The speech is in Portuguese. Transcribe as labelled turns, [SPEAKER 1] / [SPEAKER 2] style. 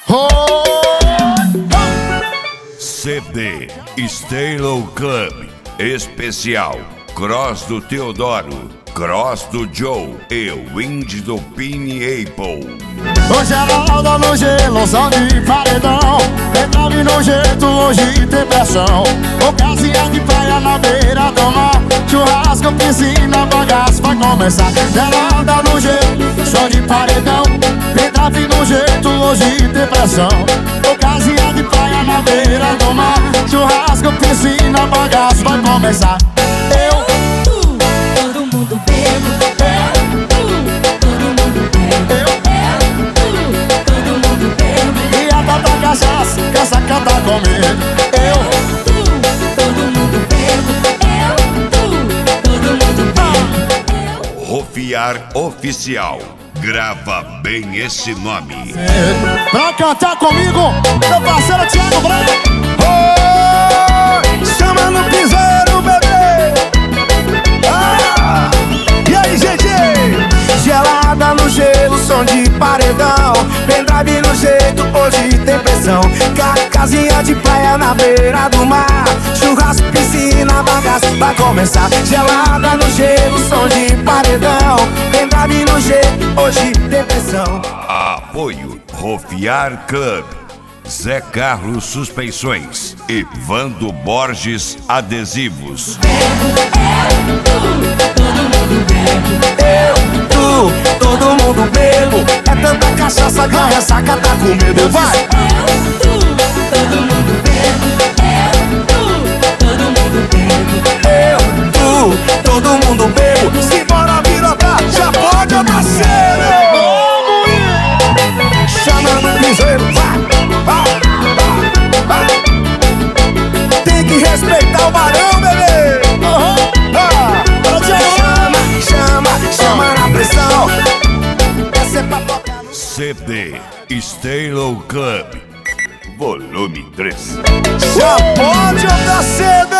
[SPEAKER 1] CD Stay-Low Club especial Cross do Teodoro, Cross do Joe e Wind do Pineapple.
[SPEAKER 2] Hoje ela anda no gelo, som de paredão. Entrave no jeito, hoje tem pressão. Ocasião de praia na beira do mar. Churrasco, piscina, bagaço vai começar. Ela anda no gelo, som de paredão. Entrave no jeito, hoje tem pressão. Ocasião de praia na beira do mar. Churrasco, piscina, bagaço vai começar.
[SPEAKER 3] Todo mundo bebo. Todo mundo bebo. Todo mundo bebo.
[SPEAKER 2] E a tata cachaça, que essa canta comigo.
[SPEAKER 3] Todo mundo bebo. Todo mundo bebo.
[SPEAKER 1] Rofiar Oficial. Grava bem esse nome.
[SPEAKER 2] Pra cantar comigo, meu parceiro Thiago Branco. Chama no piseiro, bebê. E aí, gente?
[SPEAKER 4] Gelada no gelo, som de paredão. Pendrive no jeito, hoje tem pressão. Casinha de praia na beira do mar. Churrasco, piscina, bagaço vai começar. Gelada no gelo, som de paredão. Pendrive no jeito, hoje tem pressão.
[SPEAKER 1] Apoio Rofiar Club, Zé Carlos Suspensões e Vando Borges Adesivos.
[SPEAKER 4] Todo mundo bebo. É tanta cachaça que a ressaca tá com medo. Vai!
[SPEAKER 3] Todo mundo bebo. Todo mundo bebo.
[SPEAKER 4] Todo mundo bebo. Simbora virotar, já pode nascer. Chama no piseiro, vai. Tem que respeitar o barão, bebê. Chama na pressão. Essa é pra tocar no
[SPEAKER 1] CD Stay-Low Club, volume 3.
[SPEAKER 4] Já pode andar cedo.